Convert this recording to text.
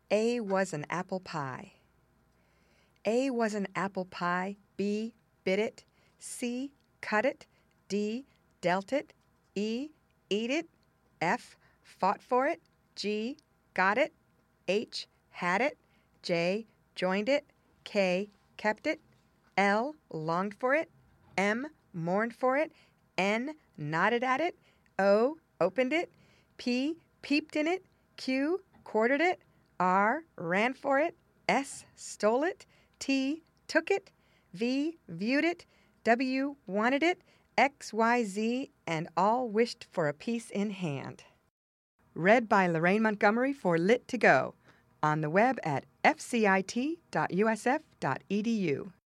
A was an apple pie. A was an apple pie. B, bit it. C, cut it. D, dealt it. E, eat it. F, fought for it. G, got it. H, had it. J, joined it. K, kept it. L, longed for it. M, mourned for it. N, nodded at it. O, opened it. P, peeped in it. Q, quartered it. R, ran for it. S, stole it. T, took it. V, viewed it. W, wanted it. X, Y, Z, and all wished for a piece in hand. Read by Lorraine Montgomery for Lit2Go, on the web at fcit.usf.edu.